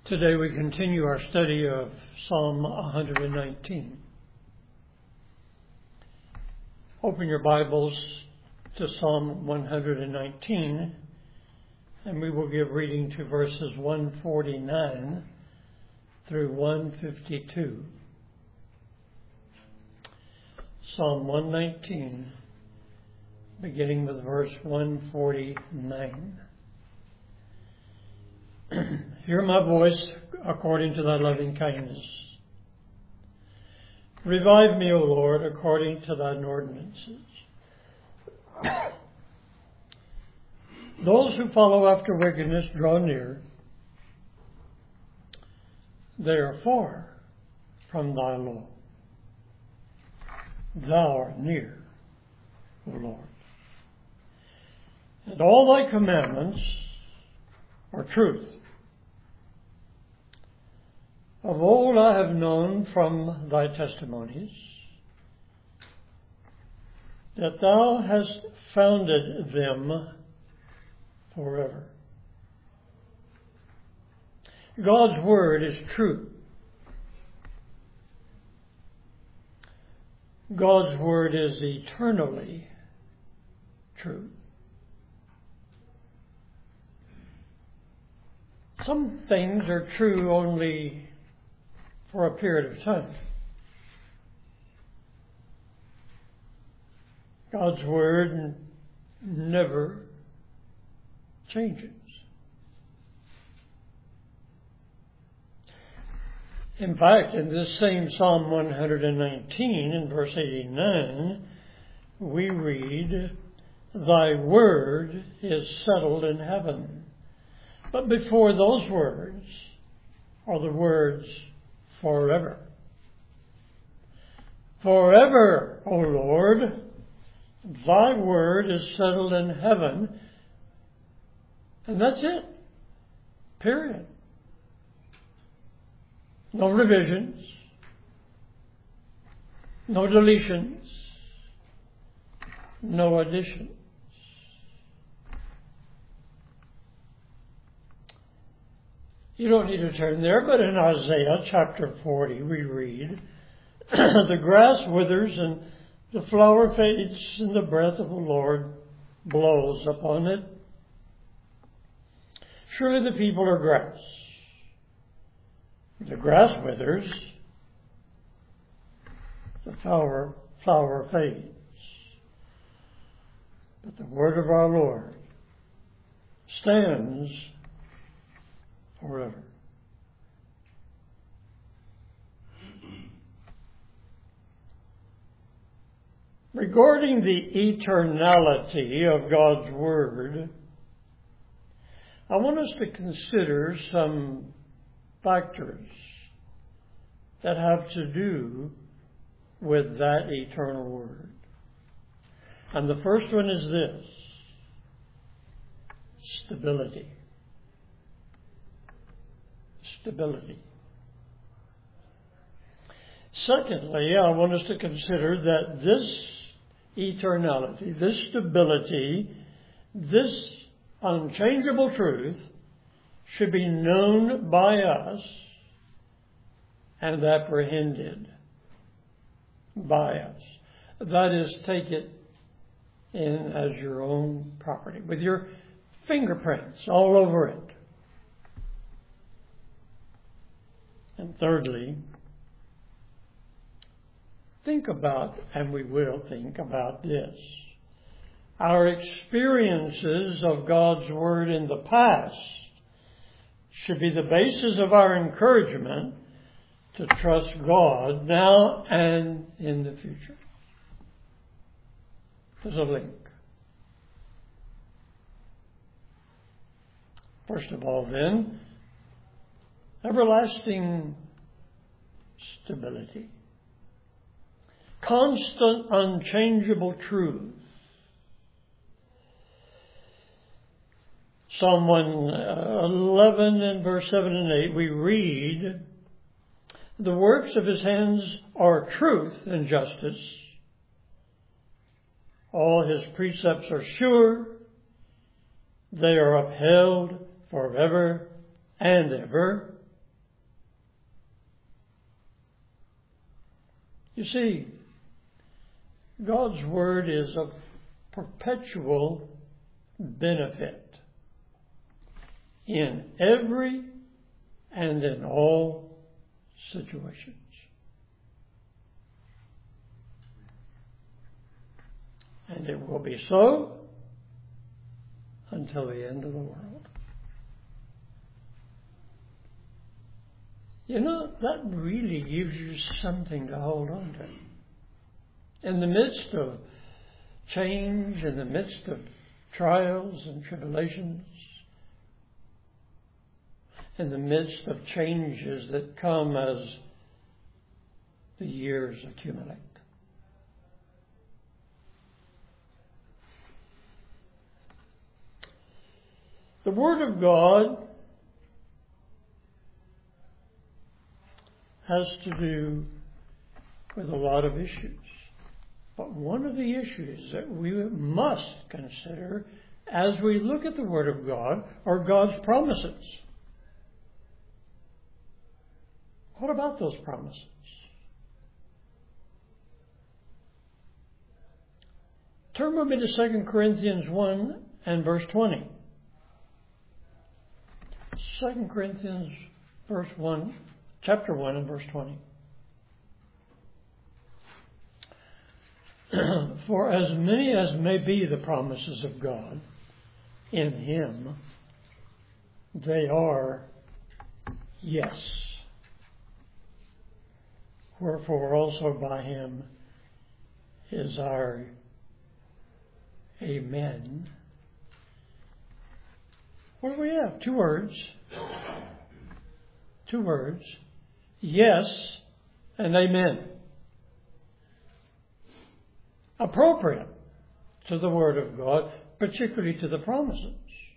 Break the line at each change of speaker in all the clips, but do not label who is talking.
Today we continue our study of Psalm 119. Open your Bibles to Psalm 119, and we will give reading to verses 149 through 152. Psalm 119, beginning with verse 149. Hear my voice according to thy loving kindness. Revive me, O Lord, according to thine ordinances. Those who follow after wickedness draw near. They are far from thy law. Thou art near, O Lord. And all thy commandments are truth. Of old I have known from thy testimonies that thou hast founded them forever. God's word is true. God's word is eternally true. Some things are true only for a period of time. God's word never changes. In fact, in this same Psalm 119, in verse 89, we read, "Thy word is settled in heaven." But before those words are the words forever. Forever, O Lord, thy word is settled in heaven. And that's it. Period. No revisions. No deletions. No additions. You don't need to turn there, but in Isaiah chapter 40 we read, "The grass withers and the flower fades, and the breath of the Lord blows upon it. Surely the people are grass. The grass withers, the flower fades. But the word of our Lord stands forever." Regarding the eternality of God's Word, I want us to consider some factors that have to do with that eternal Word. And the first one is this: stability. Stability. Secondly, I want us to consider that this eternality, this stability, this unchangeable truth should be known by us and apprehended by us. That is, take it in as your own property, with your fingerprints all over it. And thirdly, think about, and we will think about this, our experiences of God's Word in the past should be the basis of our encouragement to trust God now and in the future. There's a link. First of all, then, everlasting stability. Constant, unchangeable truth. Psalm 111 and verse 7 and 8, we read, "The works of his hands are truth and justice. All his precepts are sure. They are upheld forever and ever. You see, God's Word is of perpetual benefit in every and in all situations. And it will be so until the end of the world. You know, that really gives you something to hold on to. In the midst of change, in the midst of trials and tribulations, in the midst of changes that come as the years accumulate. The Word of God has to do with a lot of issues. But one of the issues that we must consider as we look at the Word of God are God's promises. What about those promises? Turn with me to 2 Corinthians 1 and verse 20. 2 Corinthians chapter 1 and verse 20. For as many as may be the promises of God in Him, they are yes. Wherefore also by Him is our Amen. What do we have? Two words. Two words. Yes and amen. Appropriate to the Word of God, particularly to the promises.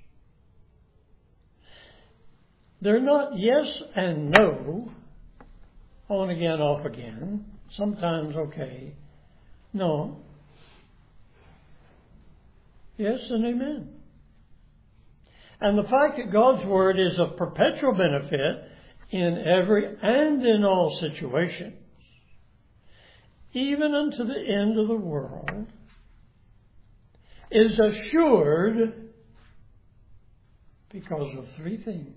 They're not yes and no, on again, off again, sometimes okay. No. Yes and amen. And the fact that God's Word is of perpetual benefit in every and in all situations, even unto the end of the world, is assured because of three things.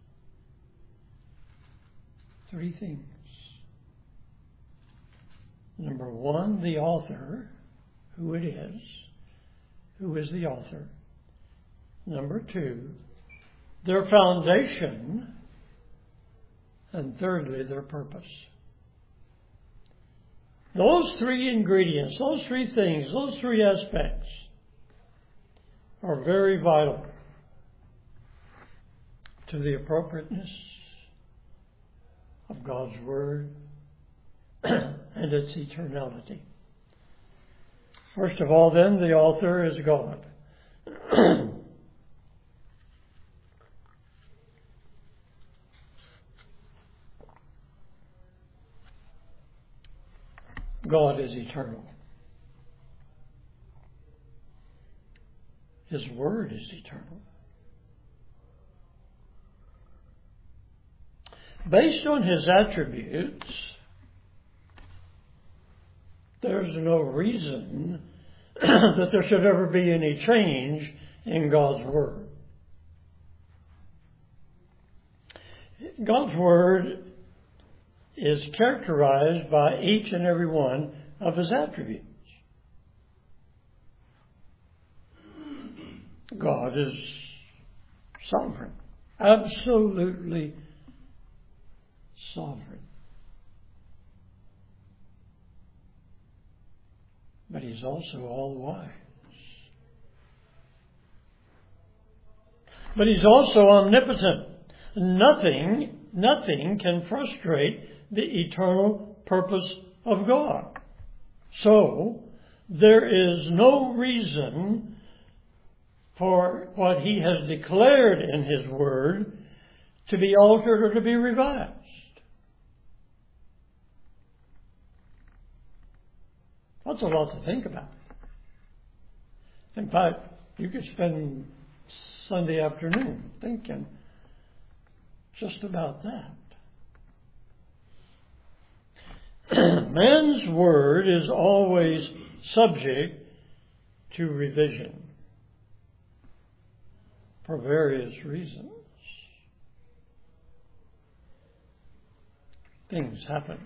Three things. Number one, the author, who it is. Who is the author? Number two, their foundation. And thirdly, their purpose. Those three ingredients, those three things, those three aspects are very vital to the appropriateness of God's Word and its eternality. First of all, then, the author is God. God is eternal. His Word is eternal. Based on His attributes, there's no reason that there should ever be any change in God's Word. God's Word is characterized by each and every one of His attributes. God is sovereign, absolutely sovereign. But He's also all-wise. But He's also omnipotent. Nothing can frustrate the eternal purpose of God. So, there is no reason for what He has declared in His Word to be altered or to be revised. That's a lot to think about. In fact, you could spend Sunday afternoon thinking just about that. Man's word is always subject to revision for various reasons. Things happen.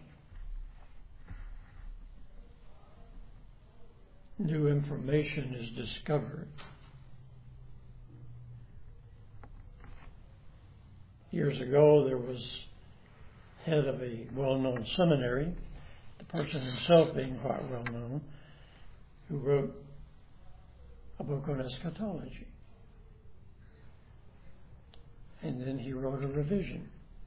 New information is discovered. Years ago, there was head of a well-known seminary, the person himself being quite well-known, who wrote a book on eschatology. And then he wrote a revision.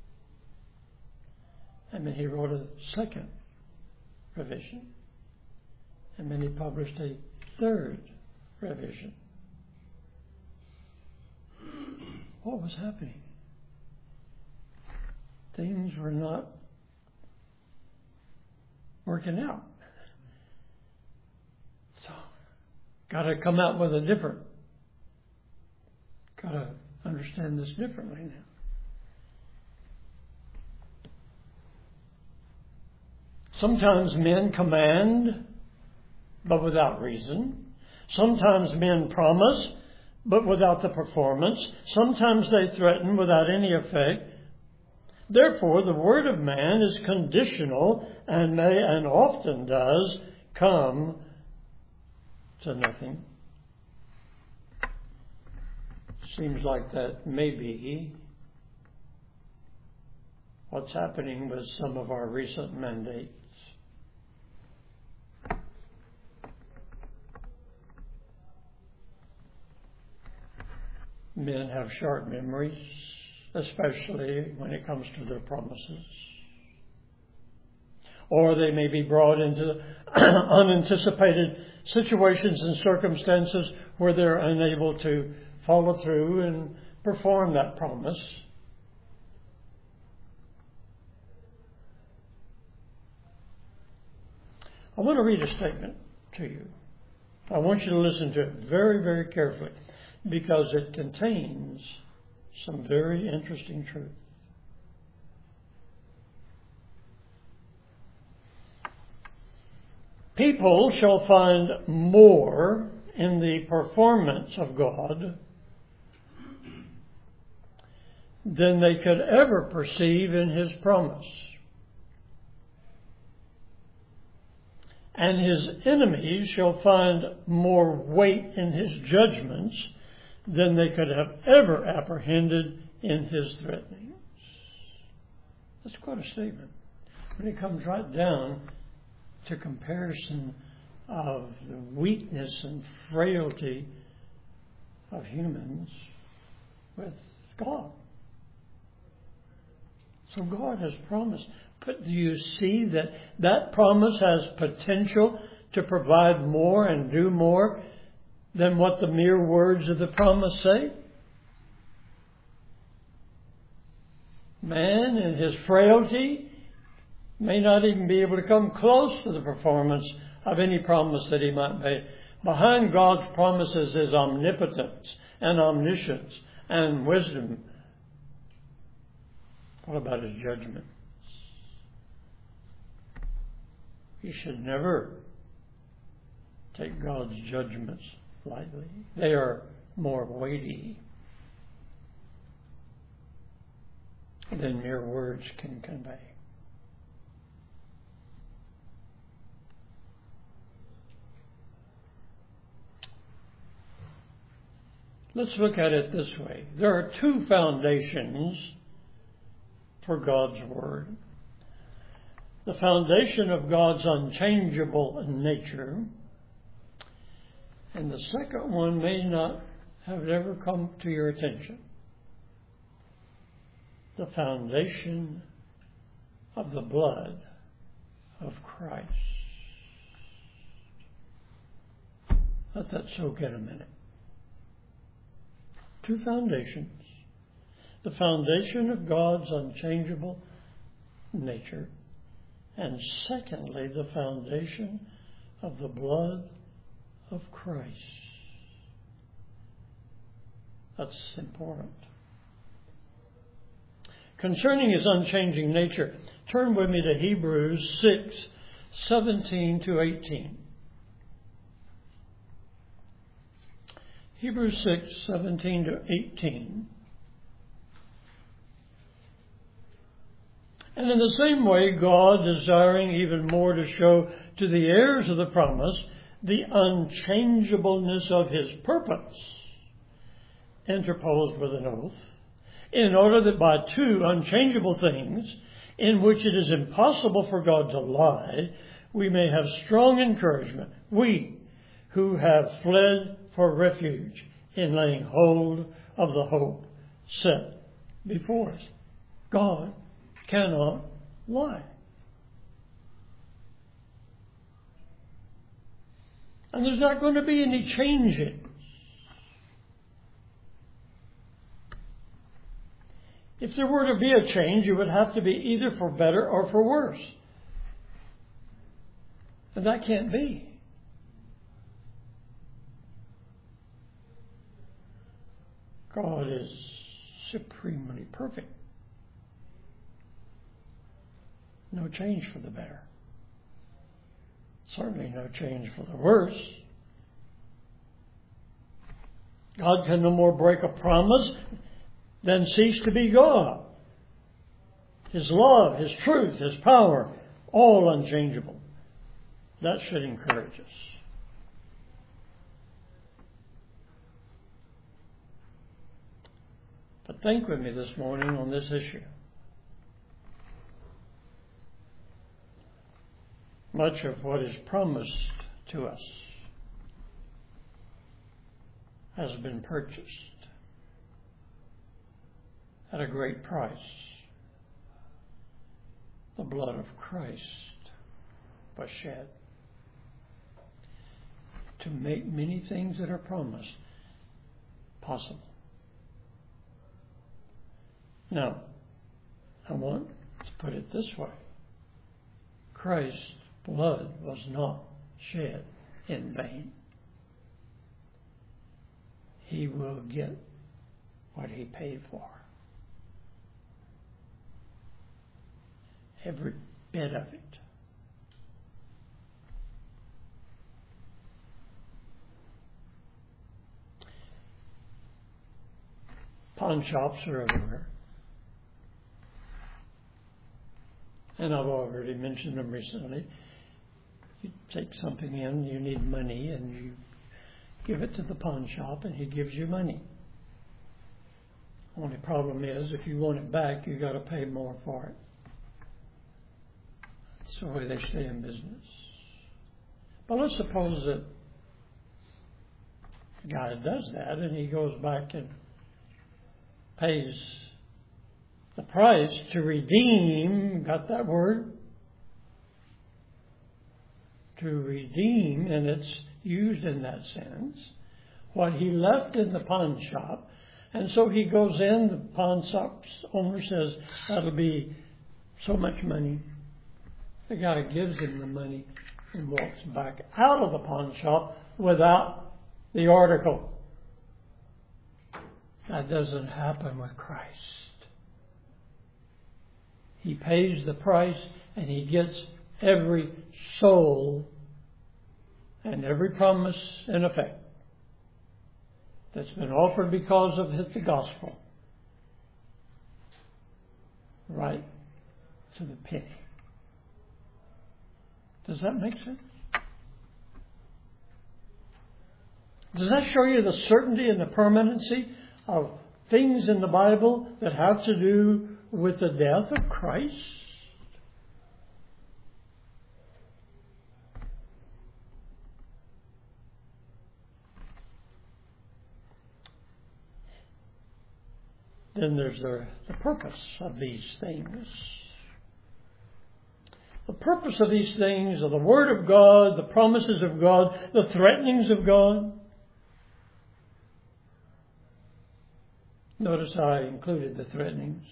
And then he wrote a second revision. And then he published a third revision. What was happening? Things were not working out. So, got to come out with a different. Got to understand this differently now. Sometimes men command, but without reason. Sometimes men promise, but without the performance. Sometimes they threaten without any effect. Therefore, the word of man is conditional and may and often does come to nothing. Seems like that may be what's happening with some of our recent mandates. Men have short memories, especially when it comes to their promises. Or they may be brought into unanticipated situations and circumstances where they're unable to follow through and perform that promise. I want to read a statement to you. I want you to listen to it very, very carefully because it contains some very interesting truth. People shall find more in the performance of God than they could ever perceive in His promise. And His enemies shall find more weight in His judgments than they could have ever apprehended in His threatenings. That's quite a statement. When it comes right down to comparison of the weakness and frailty of humans with God. So God has promised. But do you see that that promise has potential to provide more and do more than what the mere words of the promise say? Man in his frailty may not even be able to come close to the performance of any promise that he might make. Behind God's promises is omnipotence and omniscience and wisdom. What about His judgments? You should never take God's judgments lightly. They are more weighty than mere words can convey. Let's look at it this way. There are two foundations for God's Word. The foundation of God's unchangeable nature, and the second one may not have ever come to your attention. The foundation of the blood of Christ. Let that soak in a minute. Two foundations. The foundation of God's unchangeable nature. And secondly, the foundation of the blood of Christ. That's important. Concerning His unchanging nature, turn with me to Hebrews 17 to 18. Hebrews 6, 17 to 18. And in the same way, God, desiring even more to show to the heirs of the promise the unchangeableness of His purpose, interposed with an oath, in order that by two unchangeable things, in which it is impossible for God to lie, we may have strong encouragement, we who have fled for refuge in laying hold of the hope set before us. God cannot lie. And there's not going to be any changes. If there were to be a change, it would have to be either for better or for worse. And that can't be. God is supremely perfect. No change for the better. Certainly no change for the worse. God can no more break a promise than cease to be God. His love, His truth, His power, all unchangeable. That should encourage us. But think with me this morning on this issue. Much of what is promised to us has been purchased at a great price. The blood of Christ was shed to make many things that are promised possible. Now, I want to put it this way. Christ's blood was not shed in vain. He will get what He paid for. Every bit of it. Pawn shops are everywhere. And I've already mentioned them recently. You take something in, you need money, and you give it to the pawn shop, and he gives you money. Only problem is, if you want it back, you got to pay more for it. That's the way they stay in business. But let's suppose that the guy does that, and he goes back and pays the price to redeem, got that word? To redeem, and it's used in that sense, what he left in the pawn shop. And so he goes in, the pawn shop's owner says, that'll be so much money. The guy gives him the money and walks back out of the pawn shop without the article. That doesn't happen with Christ. He pays the price and He gets every soul and every promise in effect that's been offered because of the gospel. Right to the penny. Does that make sense? Does that show you the certainty and the permanency of things in the Bible that have to do with the death of Christ? Then there's the purpose of these things. The purpose of these things are the Word of God, the promises of God, the threatenings of God. Notice I included the threatenings.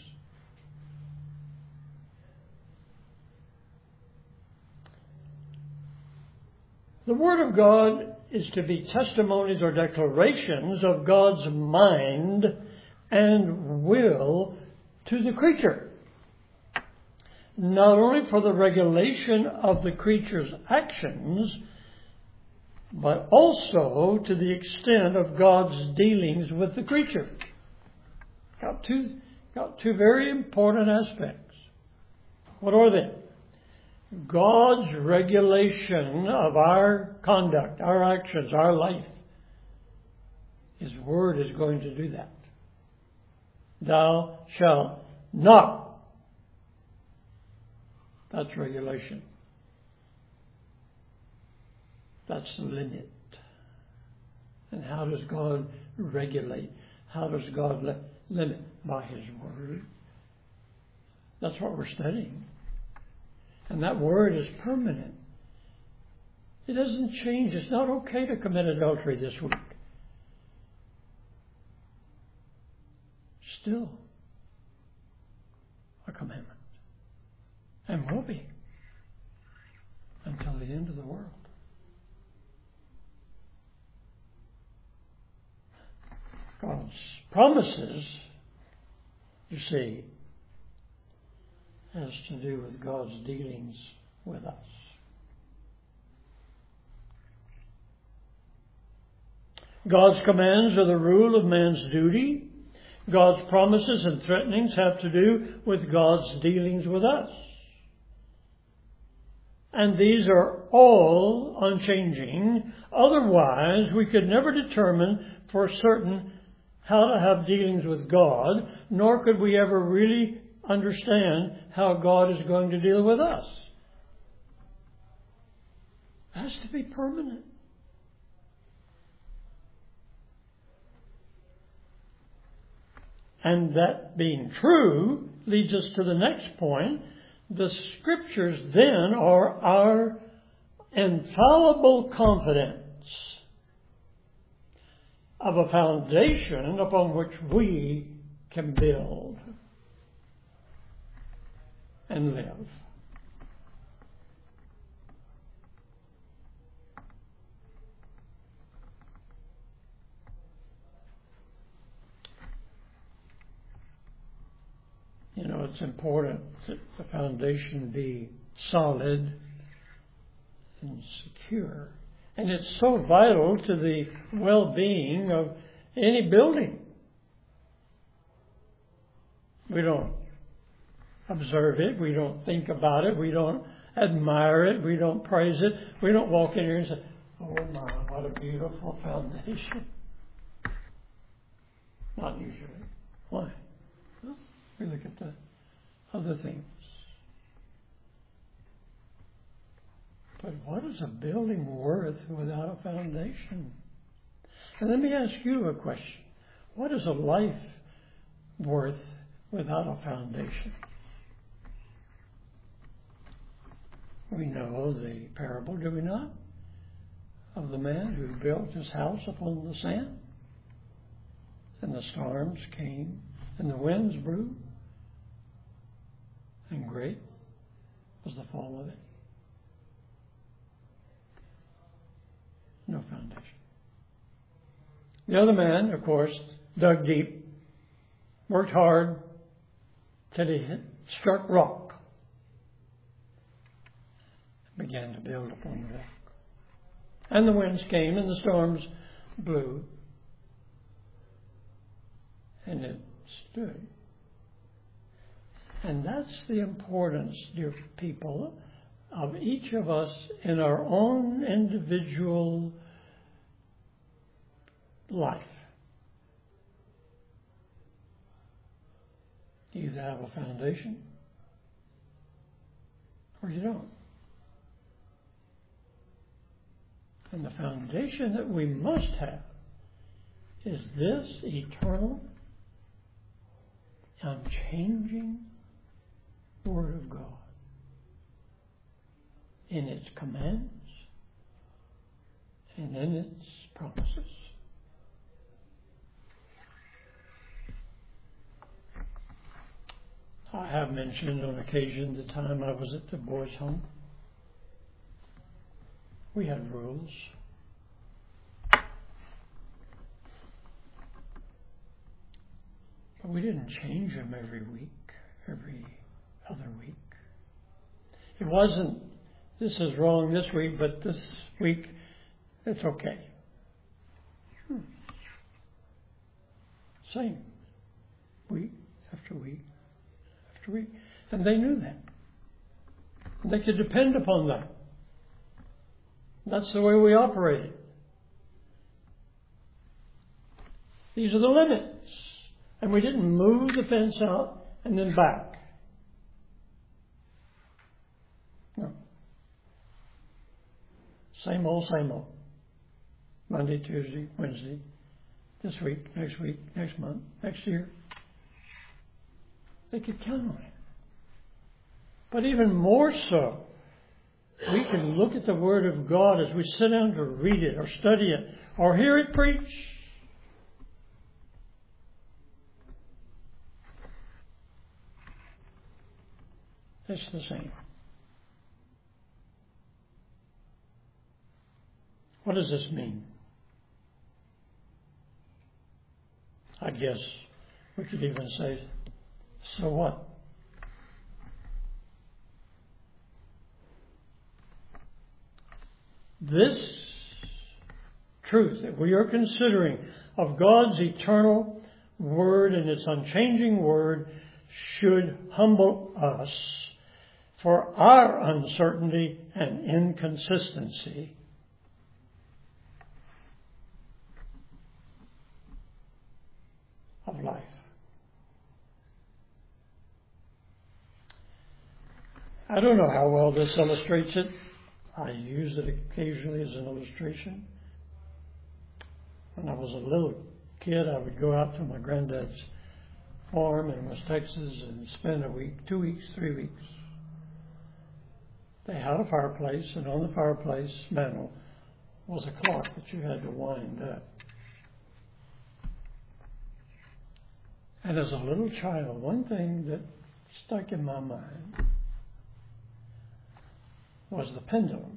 The Word of God is to be testimonies or declarations of God's mind and will to the creature. not only for the regulation of the creature's actions, but also to the extent of God's dealings with the creature. Got two very important aspects. What are they? God's regulation of our conduct, our actions, our life. His Word is going to do that. Thou shalt not. That's regulation. That's the limit. And how does God regulate? How does God limit? By His Word. That's what we're studying. And that Word is permanent. It doesn't change. It's not okay to commit adultery this week. Still a commandment. And will be until the end of the world. God's promises, you see, has to do with God's dealings with us. God's commands are the rule of man's duty. God's promises and threatenings have to do with God's dealings with us. And these are all unchanging. Otherwise, we could never determine for certain how to have dealings with God, nor could we ever really understand how God is going to deal with us. It has to be permanent. And that being true leads us to the next point. The Scriptures then are our infallible confidence of a foundation upon which we can build and live. You know, it's important that the foundation be solid and secure. And it's so vital to the well-being of any building. We don't observe it. We don't think about it. We don't admire it. We don't praise it. We don't walk in here and say, oh my, what a beautiful foundation. Not usually. Why? Well, we look at the other things. But what is a building worth without a foundation? And let me ask you a question. What is a life worth without a foundation? We know the parable, do we not? Of the man who built his house upon the sand. And the storms came, and the winds blew, and great was the fall of it. No foundation. The other man, of course, dug deep, worked hard, till he struck rock, began to build upon the rock. And the winds came and the storms blew, and it stood. And that's the importance, dear people, of each of us in our own individual life. You either have a foundation or you don't. And the foundation that we must have is this eternal, unchanging Word of God in its commands and in its promises. I have mentioned on occasion the time I was at the boys' home. We had rules. But we didn't change them every week, every other week. wasn't, this is wrong this week, but this week it's okay. Same. Week after week after week. And they knew that. They could depend upon that. That's the way we operated. These are the limits. And we didn't move the fence out and then back. No. Same old, same old. Monday, Tuesday, Wednesday, this week, next month, next year. They could count on it. But even more so, we can look at the Word of God as we sit down to read it or study it or hear it preached. It's the same. What does this mean? I guess we could even say, so what? This truth that we are considering of God's eternal Word and its unchanging Word should humble us for our uncertainty and inconsistency. Of life. I don't know how well this illustrates it. I use it occasionally as an illustration. When I was a little kid, I would go out to my granddad's farm in West Texas and spend a week, 2 weeks, 3 weeks. They had a fireplace, and on the fireplace mantel was a clock that you had to wind up. And as a little child, one thing that stuck in my mind was the pendulum.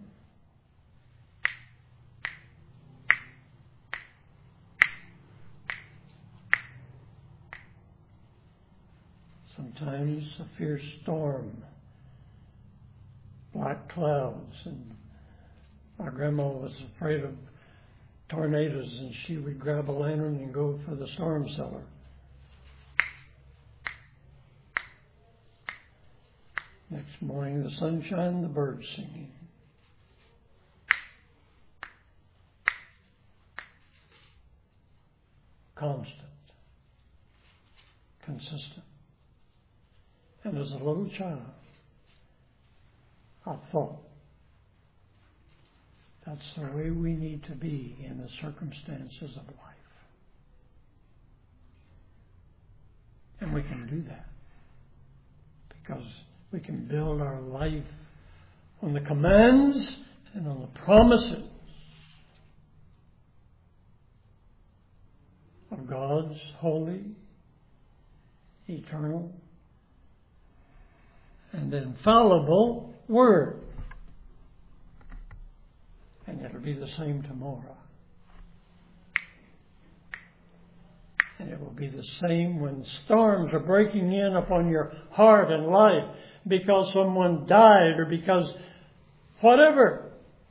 Sometimes a fierce storm, black clouds, and my grandma was afraid of tornadoes, and she would grab a lantern and go for the storm cellar. Next morning, the sunshine, the birds singing. Constant. Consistent. And as a little child, I thought, that's the way we need to be in the circumstances of life. And we can do that because we can build our life on the commands and on the promises of God's holy, eternal, and infallible Word. And it'll be the same tomorrow. And it will be the same when storms are breaking in upon your heart and life because someone died or because whatever.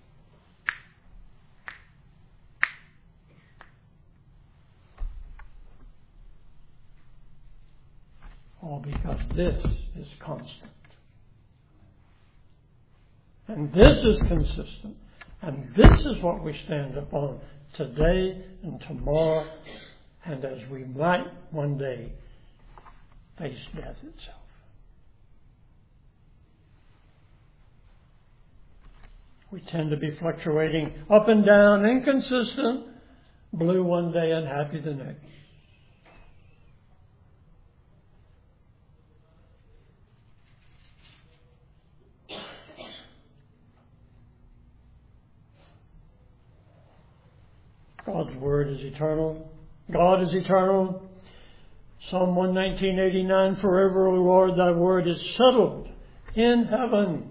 All because this is constant. And this is consistent. And this is what we stand upon today and tomorrow, and as we might one day face death itself. We tend to be fluctuating up and down, inconsistent, blue one day and happy the next. God's Word is eternal. God is eternal. Psalm 119:89, forever, O Lord, thy word is settled in heaven.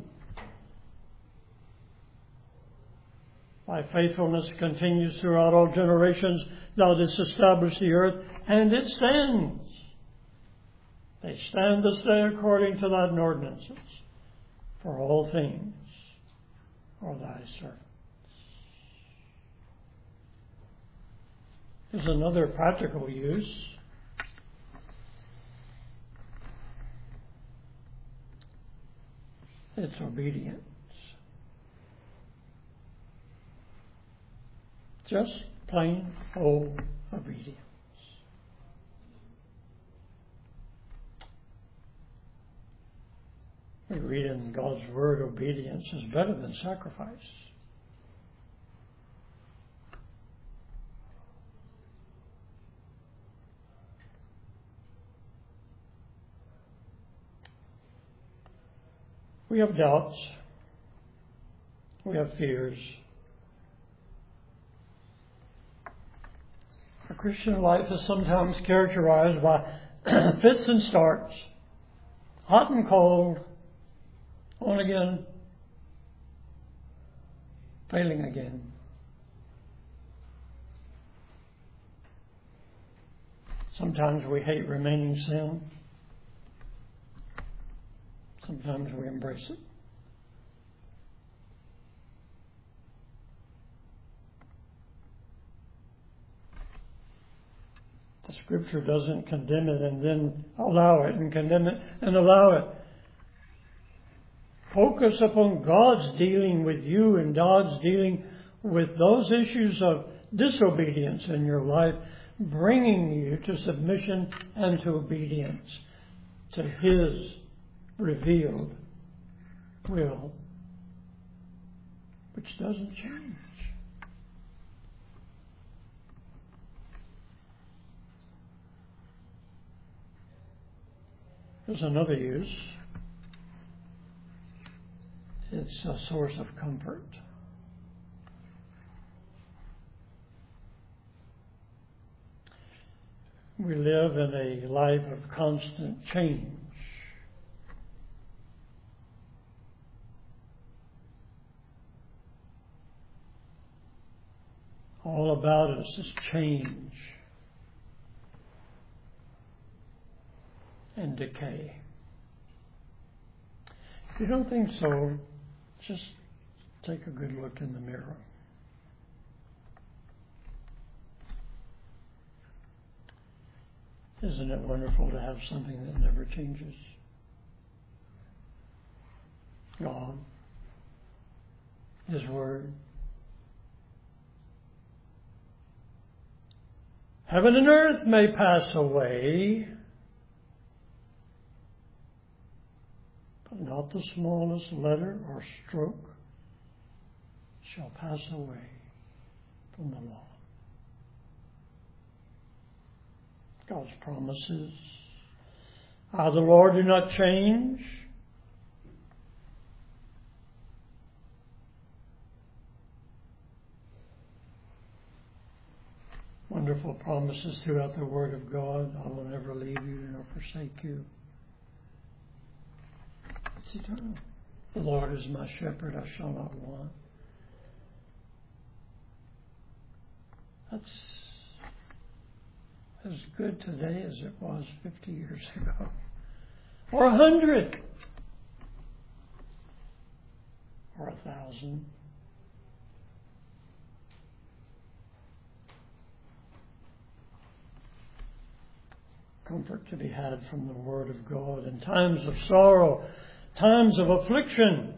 Thy faithfulness continues throughout all generations. Thou didst establish the earth, and it stands. They stand this day according to thine ordinances. for all things are thy servants. There's another practical use. It's obedience. Just plain old obedience. We read in God's Word, obedience is better than sacrifice. We have doubts. We have fears. Our Christian life is sometimes characterized by fits and starts, hot and cold, on again, failing again. Sometimes we hate remaining sin. Sometimes we embrace it. The Scripture doesn't condemn it and then allow it, and condemn it and allow it. Focus upon God's dealing with you and God's dealing with those issues of disobedience in your life, bringing you to submission and to obedience to His revealed will, which doesn't change. There's another use. It's a source of comfort. We live in a life of constant change. All about us is change and decay. If you don't think so, just take a good look in the mirror. Isn't it wonderful to have something that never changes? God, His Word. Heaven and earth may pass away, but not the smallest letter or stroke shall pass away from the law. God's promises. I, the Lord, do not change. Wonderful promises throughout the Word of God. I will never leave you nor forsake you. It's eternal. The Lord is my shepherd, I shall not want. That's as good today as it was 50 years ago. Or 100. Or 1,000. Comfort to be had from the Word of God in times of sorrow, times of affliction.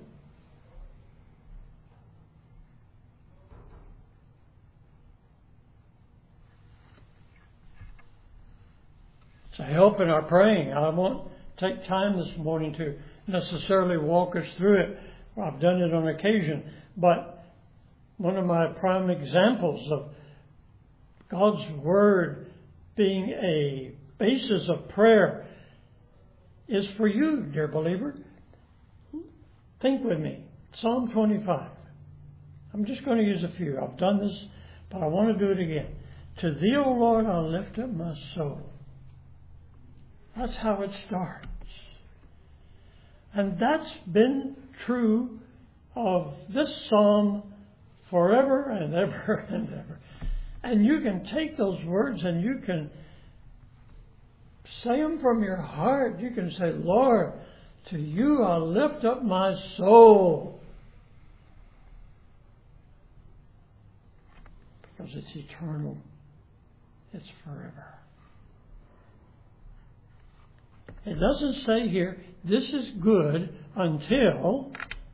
It's a help in our praying. I won't take time this morning to necessarily walk us through it. I've done it on occasion. But one of my prime examples of God's Word being a basis of prayer is for you, dear believer. Think with me. Psalm 25. I'm just going to use a few. I've done this, but I want to do it again. To Thee, O Lord, I'll lift up my soul. That's how it starts. And that's been true of this psalm forever and ever and ever. And you can take those words and you can say them from your heart. You can say, Lord, To you I lift up my soul. Because it's eternal. It's forever. It doesn't say here, this is good until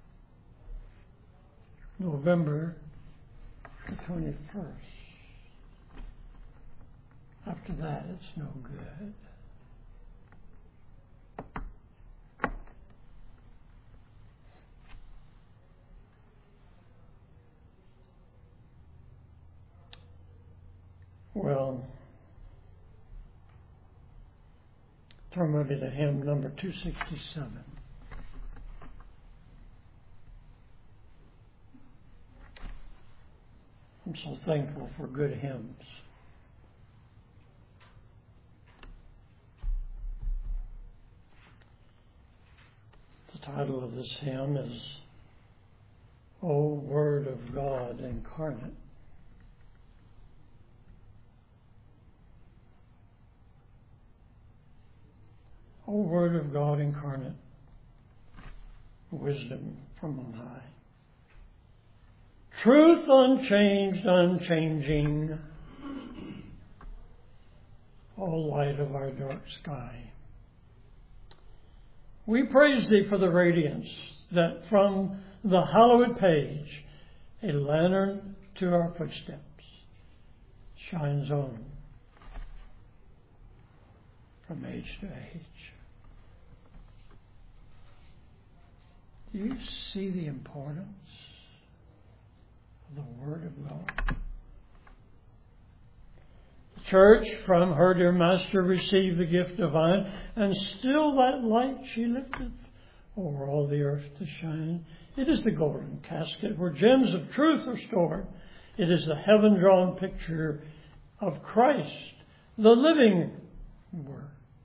November the 21st. After that, it's no good. Well, turn with me to hymn number 267. I'm so thankful for good hymns. The title of this hymn is O Word of God Incarnate. O Word of God incarnate, wisdom from on high. Truth unchanged, unchanging, O light of our dark sky. We praise Thee for the radiance that from the hallowed page, a lantern to our footsteps, shines on from age to age. Do you see the importance of the Word of God? The church from her dear Master received the gift divine, and still that light she lifteth over all the earth to shine. It is the golden casket where gems of truth are stored. It is the heaven-drawn picture of Christ, the living Word.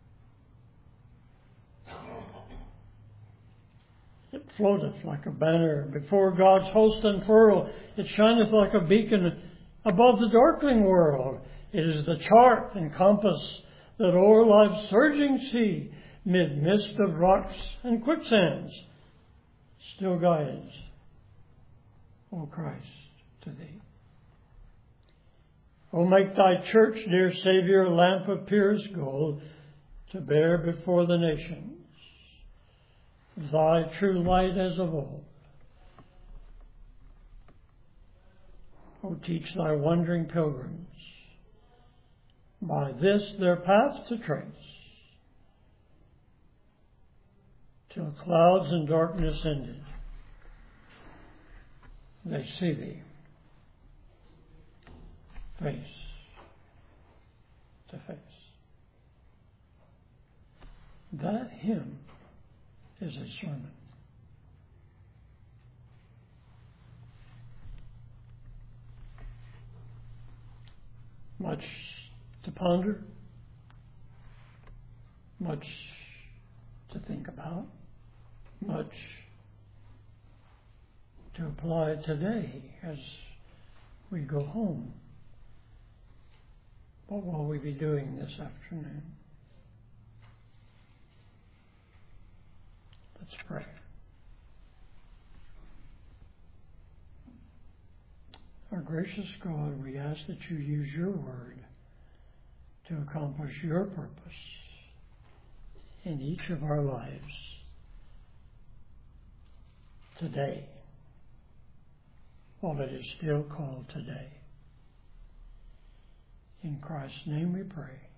It floateth like a banner before God's host unfurled. It shineth like a beacon above the darkling world. It is the chart and compass that o'er life's surging sea, mid mist of rocks and quicksands, still guides, O Christ, to Thee. O make Thy church, dear Saviour, a lamp of purest gold, to bear before the nations Thy true light as of old. O teach Thy wandering pilgrims by this their path to trace, till clouds and darkness ended, they see Thee face to face. That hymn is a sermon. Much to ponder, much to think about, much to apply today as we go home. What will we be doing this afternoon? Let's pray. Our gracious God, we ask that You use Your word to accomplish Your purpose in each of our lives today, while it is still called today. In Christ's name we pray.